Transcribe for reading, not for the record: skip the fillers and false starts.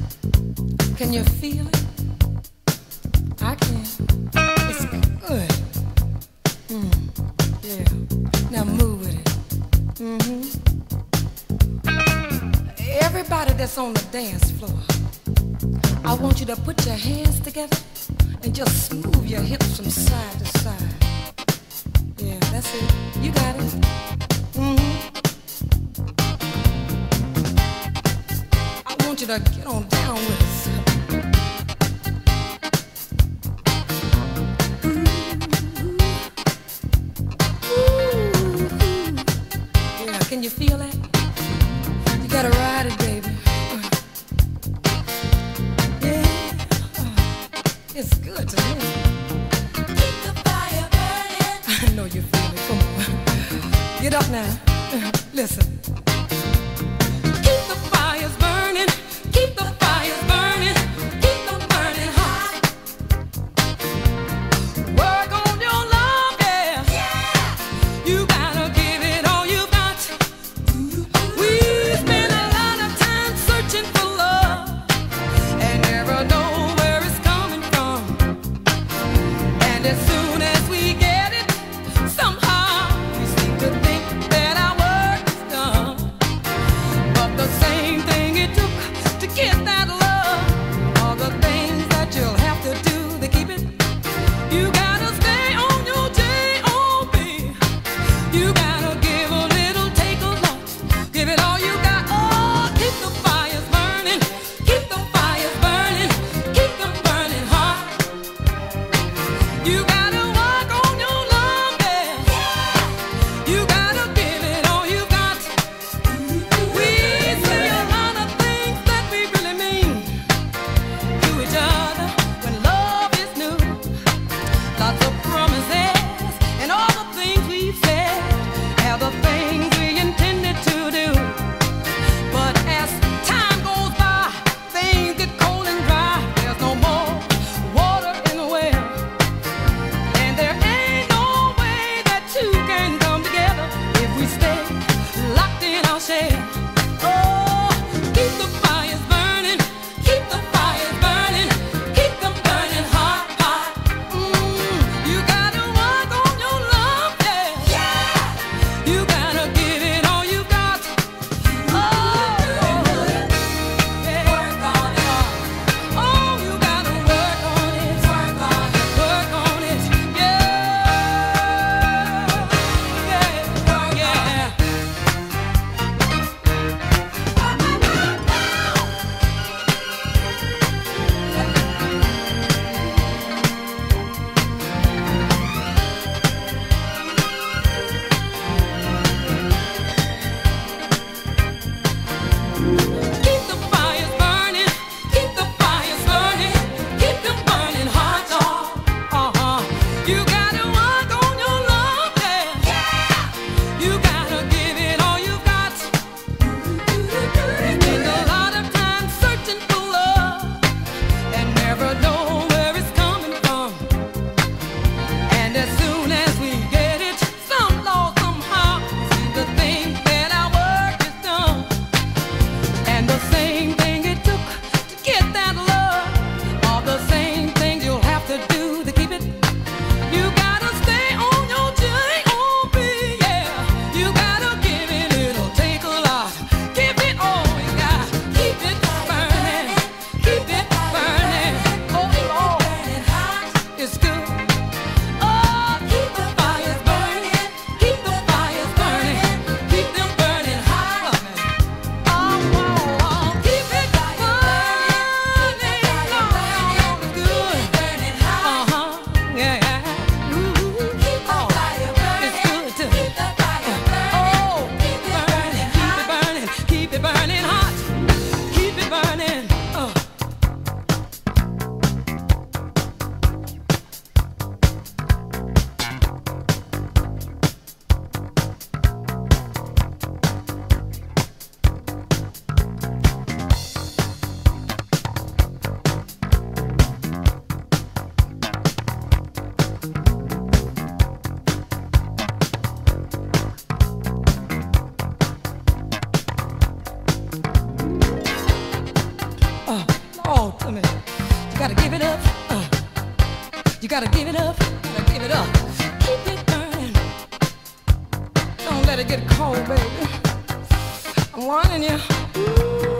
Can you feel it? I can. It's good. Yeah. Now move with it. Everybody that's on the dance floor, I want you to put your hands together and just move your hips from side to side. Yeah, that's it. You got it. I want you to get on down with us. Yeah, can you feel that? You gotta ride it, baby. Yeah, it's good to me. Keep the fire burning. I know you feel it. Come on, get up now. Listen. Keep the fires burning. Keep the fires burning. Keep them burning hot. Work on your love, yeah. You gotta give it all you got. We spend a lot of time searching for love and never know where it's coming from. And as soon as we get it, somehow we seem to think that Talk to me. You gotta give it up. You gotta give it up. Gotta give it up. Keep it burning. Don't let it get cold, baby. I'm warning you. Ooh.